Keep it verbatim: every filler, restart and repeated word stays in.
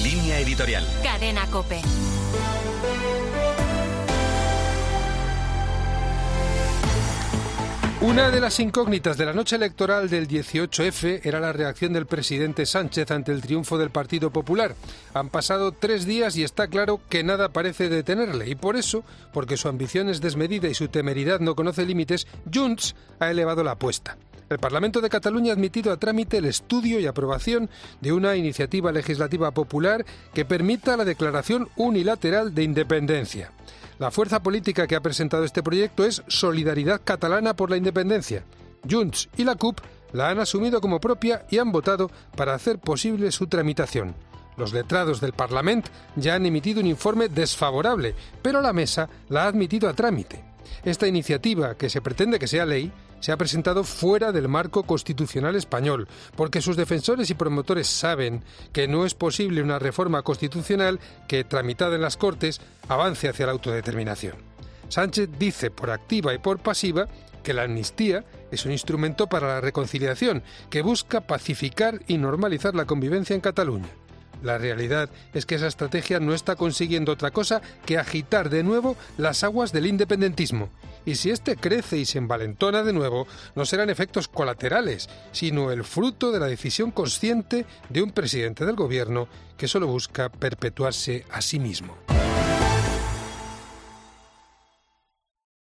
Línea editorial. Cadena COPE. Una de las incógnitas de la noche electoral del dieciocho efe era la reacción del presidente Sánchez ante el triunfo del Partido Popular. Han pasado tres días y está claro que nada parece detenerle, y por eso, porque su ambición es desmedida y su temeridad no conoce límites, Junts ha elevado la apuesta. El Parlamento de Cataluña ha admitido a trámite el estudio y aprobación de una iniciativa legislativa popular que permita la declaración unilateral de independencia. La fuerza política que ha presentado este proyecto es Solidaridad Catalana por la Independencia. Junts y la CUP la han asumido como propia y han votado para hacer posible su tramitación. Los letrados del Parlament ya han emitido un informe desfavorable, pero la mesa la ha admitido a trámite. Esta iniciativa, que se pretende que sea ley, se ha presentado fuera del marco constitucional español, porque sus defensores y promotores saben que no es posible una reforma constitucional que, tramitada en las Cortes, avance hacia la autodeterminación. Sánchez dice por activa y por pasiva que la amnistía es un instrumento para la reconciliación, que busca pacificar y normalizar la convivencia en Cataluña. La realidad es que esa estrategia no está consiguiendo otra cosa que agitar de nuevo las aguas del independentismo. Y si este crece y se envalentona de nuevo, no serán efectos colaterales, sino el fruto de la decisión consciente de un presidente del gobierno que solo busca perpetuarse a sí mismo.